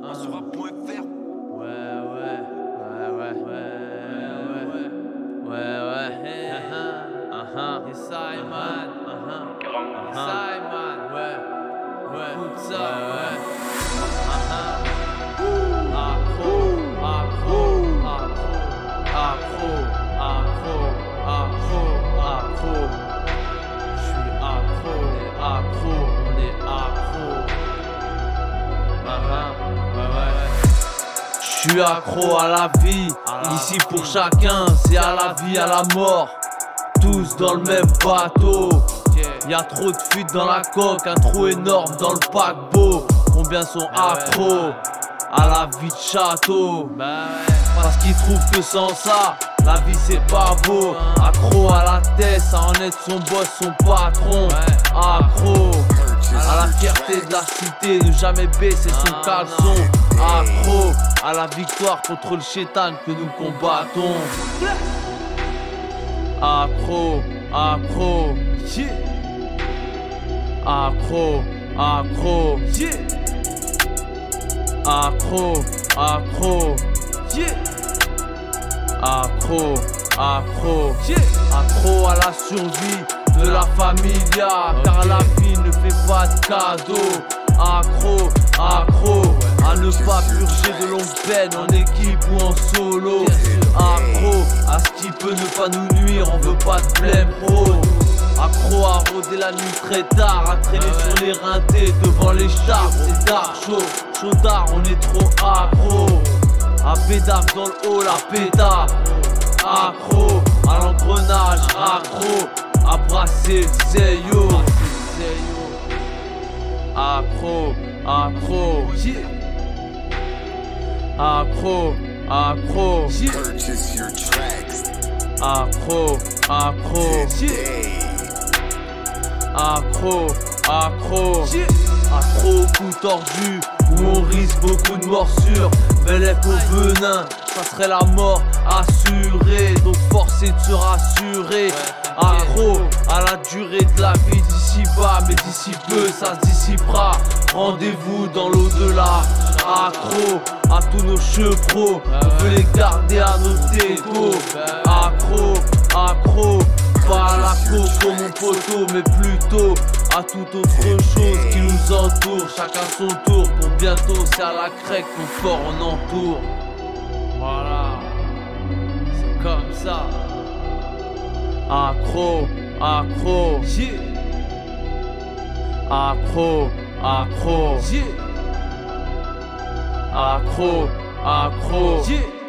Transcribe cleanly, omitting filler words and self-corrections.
sur rap.fr. Ouais, Simon, Simon, écoute ça, Je suis accro à la vie, ici pour chacun, c'est à la vie, à la mort. Tous dans le même bateau. Y'a trop de fuites dans la coque, un trou énorme dans le paquebot. Combien sont accros à la vie de château? Parce qu'ils trouvent que sans ça, la vie c'est pas beau. Accro à la tête, à en être son boss, son patron. Accro à la fierté de la cité, ne jamais baisser son caleçon. Accro à la victoire contre le chétan que nous combattons. Accro, accro, yeah. Accro, accro, yeah. Accro, accro, yeah. Accro, accro, yeah. Accro à la survie de la familia, car la vie ne fait pas de cadeaux. Accro, accro, à ne pas purger de longues peines en équipe ou en solo. Accro à ce qui peut ne pas nous nuire, on veut pas de blême pro. Accro à rôder la nuit très tard, à traîner sur les rintés devant les chars. C'est tard, chaud, chaudard, on est trop accro. À pédard dans le haut, la péta. Accro à l'engrenage, accro à brasser le zeyo. Accro, accro, yeah. Accro, accro, yeah. Purchase your tracks Accro, accro, today. accro, accro, accro au coup tordu où on risque beaucoup de morsures. Mais les au venin, ça serait la mort assurée. Donc forcé de se rassurer. Accro à la durée de la vie d'ici bas, mais d'ici peu ça se dissipera. Rendez-vous dans l'au-delà. Accro à tous nos cheveux pros, on veut les garder à nos dégos. Accro, accro, pas à la coco mon poteau, mais plutôt à toute autre chose qui nous entoure. Chacun son tour, pour bientôt c'est à la crèque qu'on fort en entoure. Voilà, c'est comme ça. Accro, accro, yeah. Accro, accro, yeah. Accro, accro, yeah.